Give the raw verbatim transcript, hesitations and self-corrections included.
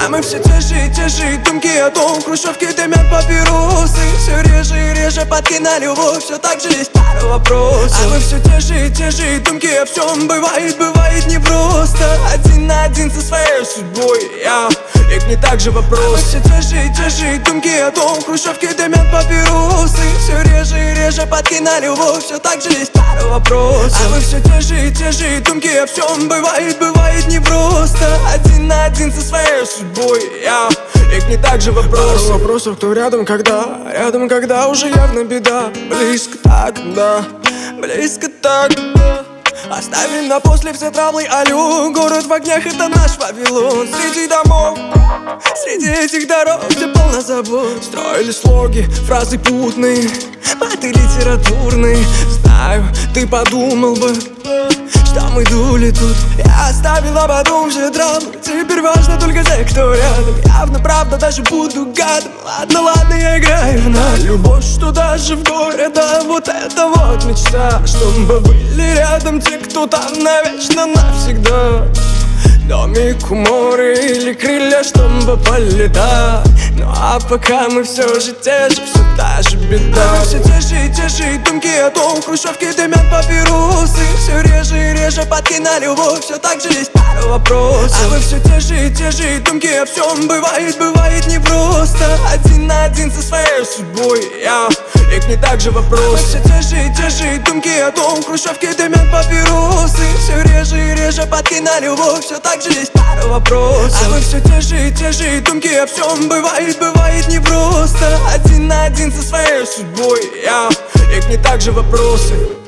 А мы все те же и те же думки о том, в хрущевке дымят папиросы. Все реже и реже падки на любовь, все так же есть пара вопросов. А мы все те же и те же думки о всем. Бывает, бывает непросто. Один на один со своей судьбой, я ведь не так же вопрос. А мы все те же и те же думки о том, в хрущевке дымят папиросы. Все реже и реже падки на любовь, все так же есть пара вопросов. А мы все те же и те же думки о всем. Бывает, бывает непросто. Один на один со своей судьбой, я ведь не так же вопрос. Пару вопросов, кто рядом, когда, рядом, когда уже явно беда. Близко так, да, близко так, да. Оставим на после все травлы, алло. Город в огнях, это наш Вавилон. Среди домов, среди этих дорог, где полно забот. Строили слоги, фразы путные, маты литературные. Знаю, ты подумал бы, что мы дули тут. Я оставила потом все драмы. Теперь важно только те, кто рядом. Явно правда, даже буду гадом. Ладно, ладно, я играю на любовь, что даже в горе. Да, вот это вот мечта, чтобы были рядом те, кто там навечно, навсегда. Домик у моря или крылья, чтобы полетать. Ну а пока мы все же те же, все та же беда. А мы все те же и те же думки о том, в хрущевке дымят папиросы. Все реже и реже падки на любовь, все так же есть пара вопросов. А мы все те же и те же думки о всем. Бывает, бывает непросто. Один на один со своей судьбой, я ведь не так же вопрос. А мы все те же и те же думки о том, в хрущевке дымят папиросы. Все реже и реже падки на любовь, все так же есть пара вопросов. А мы все те же и те же думки о всем. Бывает, бывает непросто. Один на один со своей судьбой, я ведь не так же вопросы.